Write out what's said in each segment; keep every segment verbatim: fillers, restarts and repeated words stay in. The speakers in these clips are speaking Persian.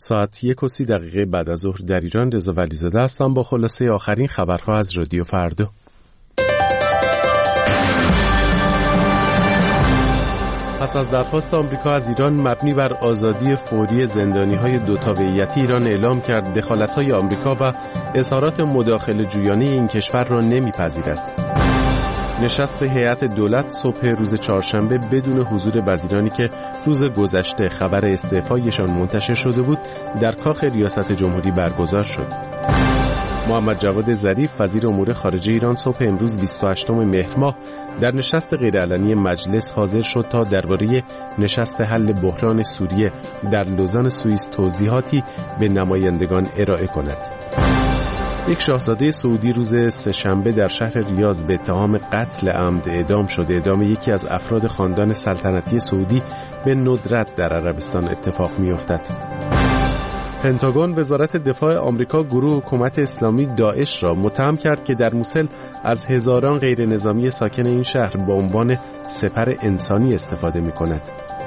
ساعت یک و سی دقیقه بعد از ظهر در ایران. رضا ولیزاده هستم با خلاصه آخرین خبرها از رادیو فردا. پس از درخواست آمریکا از ایران مبنی بر آزادی فوری زندانی‌های دو تابعیتی، ایران اعلام کرد دخالت‌های آمریکا و اظهارات مداخله جویانه این کشور را نمی‌پذیرد. نشست هیئت دولت صبح روز چهارشنبه بدون حضور وزیرانی که روز گذشته خبر استعفایشان منتشر شده بود در کاخ ریاست جمهوری برگزار شد. محمد جواد ظریف وزیر امور خارجه ایران صبح امروز بیست و هشتم مهر ماه در نشست غیرعلنی مجلس حاضر شد تا درباره نشست حل بحران سوریه در لوزان سوئیس توضیحاتی به نمایندگان ارائه کند. یک شاهزاده سعودی روز سه‌شنبه در شهر ریاض به اتهام قتل عمد اعدام شد. اعدام یکی از افراد خاندان سلطنتی سعودی به ندرت در عربستان اتفاق می‌افتد. پنتاگون وزارت دفاع آمریکا گروه حکومت اسلامی داعش را متهم کرد که در موسل از هزاران غیر نظامی ساکن این شهر با عنوان سپر انسانی استفاده می‌کند.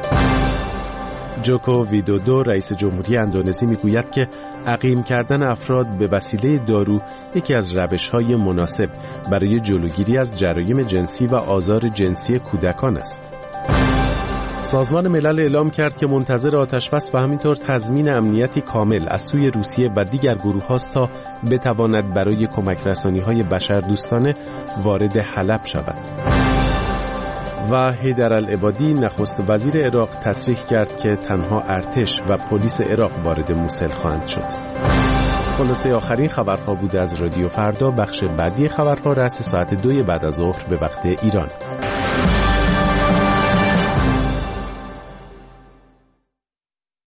جوکو ویدودو رئیس جمهوری اندونزی میگوید که عقیم کردن افراد به وسیله دارو یکی از روش‌های مناسب برای جلوگیری از جرایم جنسی و آزار جنسی کودکان است. سازمان ملل اعلام کرد که منتظر آتشبس و همینطور تضمین امنیتی کامل از سوی روسیه و دیگر گروه هاست تا بتواند برای کمک رسانی‌های بشردوستانه وارد حلب شود. و حیدرالعبادی نخست وزیر عراق تصریح کرد که تنها ارتش و پلیس عراق وارد موسل خواهند شد. خلاصه آخرین خبرها بود از رادیو فردا. بخش بعدی خبرها رأس ساعت دوی بعد از ظهر به وقت ایران.